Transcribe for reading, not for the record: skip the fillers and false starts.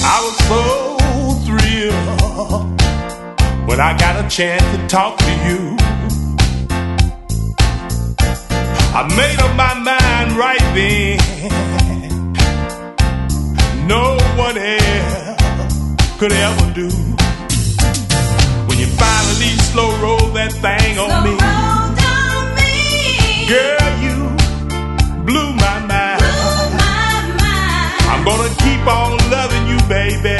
I was so thrilled when I got a chance to talk to you. I made up my mind right then. No one else could ever do. When you finally slow roll that thing on me, girl, you blew my mind. I'm gonna keep on loving you, baby.